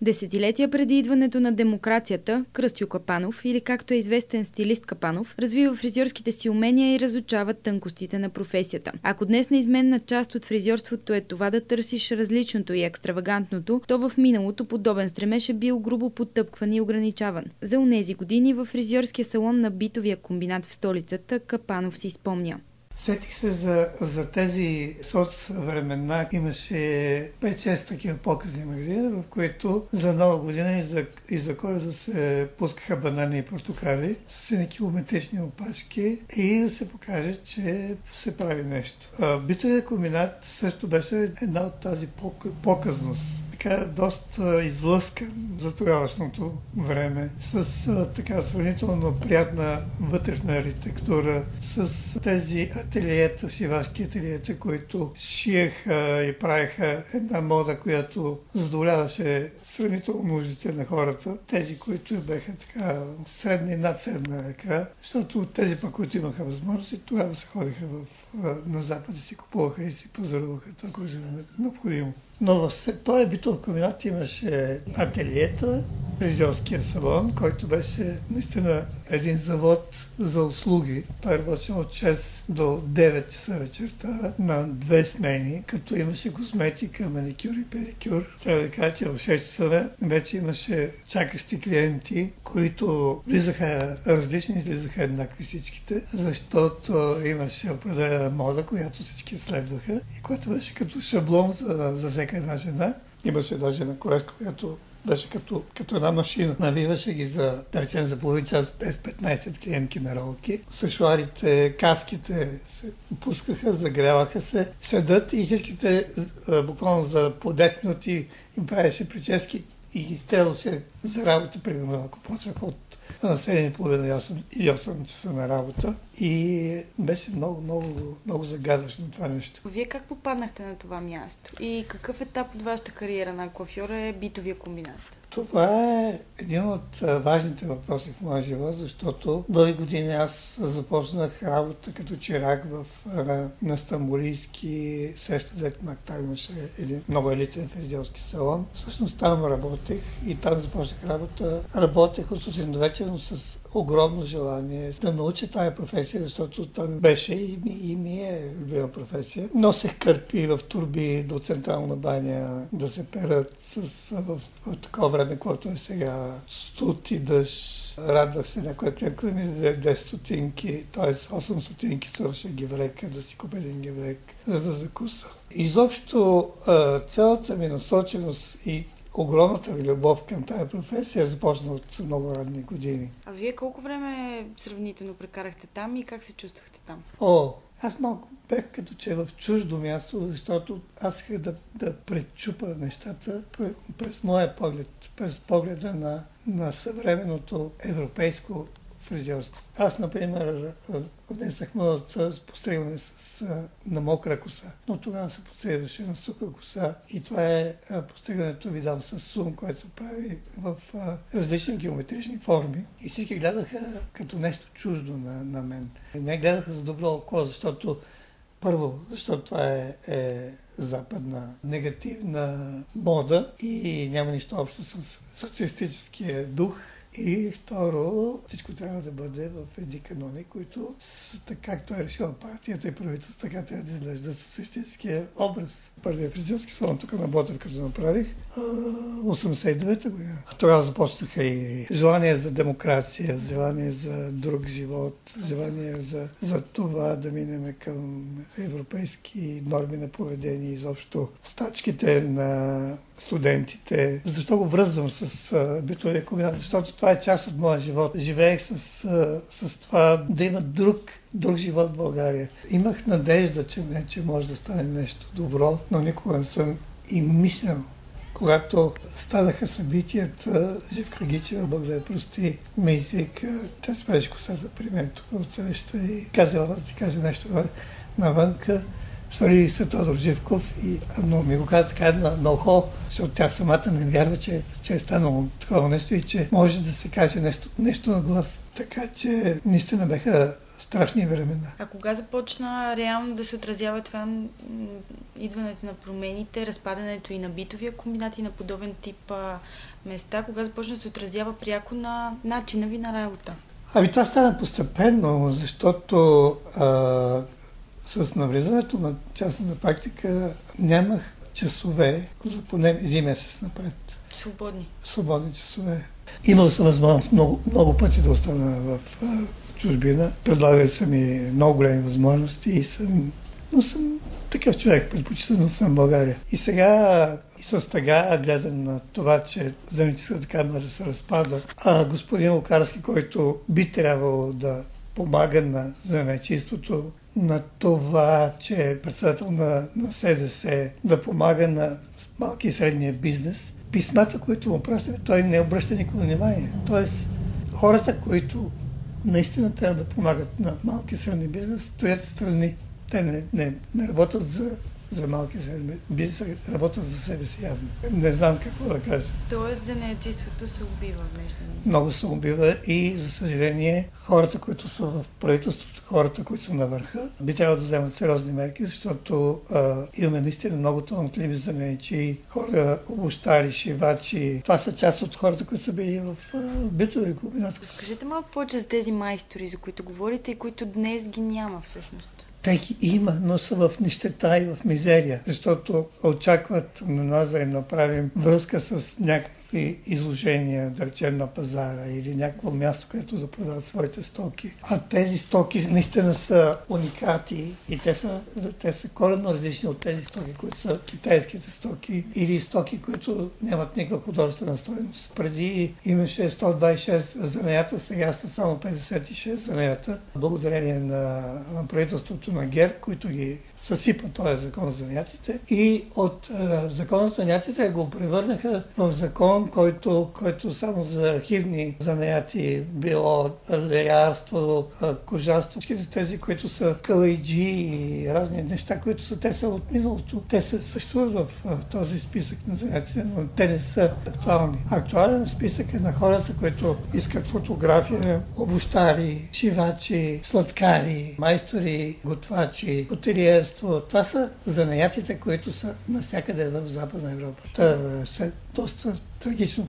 Десетилетия преди идването на демокрацията, Кръстю Капанов, или както е известен стилист Капанов, развива фризьорските си умения и разучава тънкостите на професията. Ако днес неизменна част от фризьорството е това да търсиш различното и екстравагантното, то в миналото подобен стремеж е бил грубо потъпкван и ограничаван. За онези години във фризьорския салон на битовия комбинат в столицата Капанов си спомня. Сетих се за тези соцвремена. Имаше 5-6 такива показни магазина, в които за Нова година и за Коледа се пускаха банани и портокали с едни километрични опашки и да се покаже, че се прави нещо. Битовия комбинат също беше една от тази показност. Така доста излъскан за тогавашното време, с така сравнително приятна вътрешна архитектура, с тези ателиета, шивашки ателиета, които шиеха и правеха една мода, която задоволяваше сравнително нуждите на хората. Тези, които беха така средна и надсредна ръка, защото тези пък, които имаха възможности, тогава се ходиха на Запад и си купуваха и си пазаруваха това, което е необходимо. Но в този битов комбинат имаше ателиета, фризьорския салон, който беше наистина един завод за услуги. Той работеше от 6 до 9 часа вечерта на 2 смени, като имаше косметика, маникюр и педикюр. Трябва да кажа, че в 6 часа вече имаше чакащи клиенти, които влизаха различни, излизаха еднакви всичките, защото имаше определена мода, която всички следваха и която беше като шаблон за всяка една жена. Имаше даже една колежка, която беше като една машина. Навиваше ги за, да речем, за половин час 10-15 клиентки на ролки. Сешуарите, каските се пускаха, загряваха се, седат и всичките буквално за по 10 минути им правеше прически и ги стрелваше за работа, примерно, ако почваха от 7:30 или 8 часа на работа. И беше много загадъчно това нещо. Вие как попаднахте на това място? И какъв етап от вашата кариера на коафьор е битовия комбинат? Това е един от важните въпроси в моя живот, защото дълги години аз започнах работа като чирак на Стамбулийски, срещу Дет Мактар имаше един много елитен фризьорски салон. Всъщност там работех и там започнах работа. Работех от сутрин до вечер, но с огромно желание да науча тази професия, защото това беше и ми е любима професия. Носех кърпи в турби до Централна баня да се перат в такова време, което е сега студ и дъжд. Радвах се някоя клиентка да ми даде 10 стотинки, т.е. 8 стотинки струваше геврек, да си купя един геврек, за да закуса. Изобщо цялата ми насоченост и огромната ми любов към тази професия започна от много ранни години. А вие колко време сравнително прекарахте там и как се чувствахте там? Аз малко бех като че в чуждо място, защото аз исках да пречупа нещата през моя поглед, през погледа на съвременното европейско фризьорство. Аз, например, внесах модата с постригване на мокра коса, но тогава се постригваше на суха коса и това е постригването видал с сум, което се прави в различни геометрични форми и всички гледаха като нещо чуждо на мен. Не гледаха за добро око, защото това е западна негативна мода и няма нищо общо с социалистическия дух. И второ, всичко трябва да бъде в едни канони, които, както е решила партията и правителството, така трябва да изглежда социалистическия образ. Първият фризьорски салон тук на Ботев, като направих, 89-та година. Тогава започнаха и желание за демокрация, желание за друг живот, желание за това да минем към европейски норми на поведение, изобщо стачките на студентите. Защо го връзвам с битовия комбинат? Защото това е част от моя живот. Живеех с това да има друг живот в България. Имах надежда, че може да стане нещо добро, но никога не съм и мислял. Когато станаха събитията, Живка Гичева, Бог прости, ме извика, тя спреше косата при мен тук от среща и казала да ти каже нещо навънка. свали се Тодор Живков, но ми го каза така на ухо, защото тя самата не вярва, че е станало такова нещо и че може да се каже нещо на глас. Така че наистина бяха страшни времена. А кога започна реално да се отразява това идването на промените, разпадането и на битовия комбинат и на подобен тип места? Кога започна да се отразява пряко на начина ви на работа? Това стана постепенно, защото с навлизането на частната практика нямах часове за поне един месец напред. Свободни часове. Имал съм възможност много пъти да остана в чужбина. Предлагали са ми много големи възможности но съм такъв човек, предпочитано съм в България. И сега с тъга гледам на това, че Занаятчийската камара се разпада. Господин Лукарски, който би трябвало да помага на занаятчийството, на това, че е председател на СДС, да помага на малки и средния бизнес, писмата, които му пращаме, той не обръща никакво внимание. Тоест, хората, които наистина трябва да помагат на малки и средни бизнес, стоят страни. Те не работят за малки и средни бизнес, работят за себе си явно. Не знам какво да кажа. Тоест, занаятчийството се убива в днешния ден. Много се убива и, за съжаление, хората, които са в правителството, хората, които са на върха, би трябвало да вземат сериозни мерки, защото имаме наистина много талантливи занаятчии, хора, обущари, шивачи. Това са част от хората, които са били в битови комбинат. Разкажете малко повече за тези майстори, за които говорите и които днес ги няма всъщност. Те ги има, но са в нищета и в мизерия, защото очакват на нас да им направим връзка с някакви изложения, да речем на пазара или някакво място, където да продават своите стоки. А тези стоки наистина са уникати и те са коренно различни от тези стоки, които са китайските стоки или стоки, които нямат никаква художествена стойност. Преди имаше 126 занаята, сега са само 56 занаята. Благодарение на правителството на ГЕРБ, които ги съсипа този закон за занаятите и от закон за занаятите го превърнаха в закон, който само за архивни занаяти било леярство, кожарство, всичките тези, които са калайджи и разни неща, те са от миналото. Те се съществуват в този списък на занаятите, но те не са актуални. Актуален списък е на хората, които искат фотография, обущари, шивачи, сладкари, майстори, готвачи, хотелиерство. Това са занаятите, които са навсякъде в Западна Европа. Това е доста трагично